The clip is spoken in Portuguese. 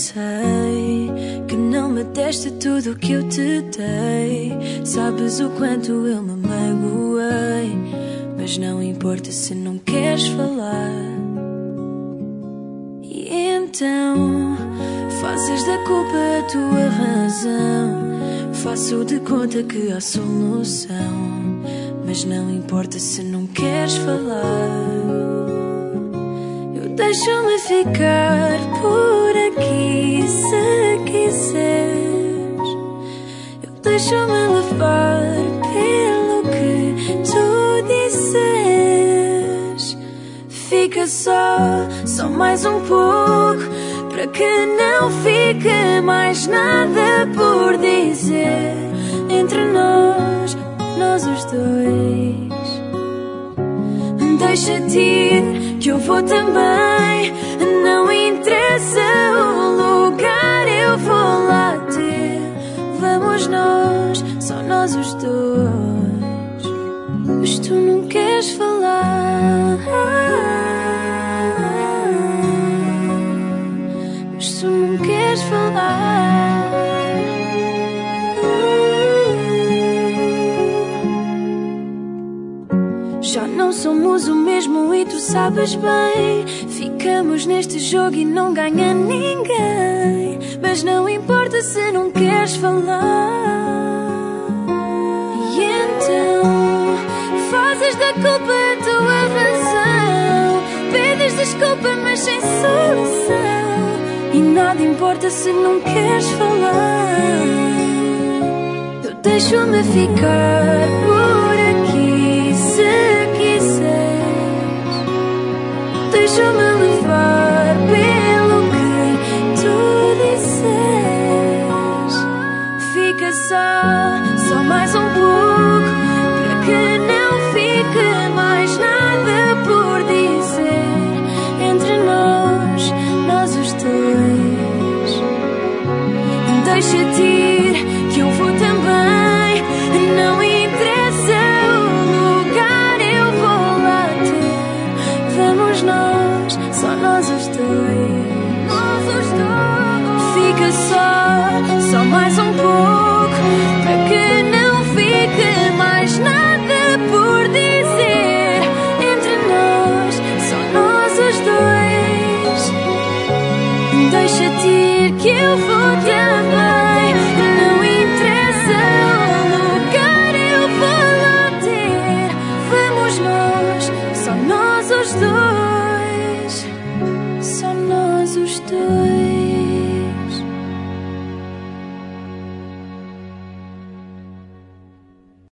sei que não me deste tudo o que eu te dei. Sabes o quanto eu me magoei, mas não importa se não queres falar. E então fazes da culpa a tua razão. Faço de conta que há solução, mas não importa se não queres falar. Eu deixo-me ficar por aqui se quiseres. Eu deixo-me levar pelo que tu disseres. Fica só mais um pouco, para que não fique mais nada por dizer entre nós os dois. Deixa-te ir, que eu vou também. Não interessa o lugar, eu vou lá ter. Vamos nós, só nós os dois. Mas tu não queres falar. Mas tu não queres falar. Já não somos o mesmo e tu sabes bem. Ficamos neste jogo e não ganha ninguém. Mas não importa se não queres falar. E então fazes da culpa a tua razão. Pedes desculpa mas sem solução. E nada importa se não queres falar. Eu deixo-me ficar por aqui se quiseres. Deixa-me levar pelo que tu disseres. Fica só mais um pouco, para que não fique mais nada por dizer entre nós os dois. Deixa-te ir, que eu vou também. Não interessa o lugar, eu vou lá ter. Vamos nós, só nós os dois. Fica só mais um pouco, para que não fique mais nada por dizer entre nós, só nós os dois. Deixa-te ir, que eu vou também. Não interessa o lugar, eu vou lá ter. Vamos nós, só nós os dois.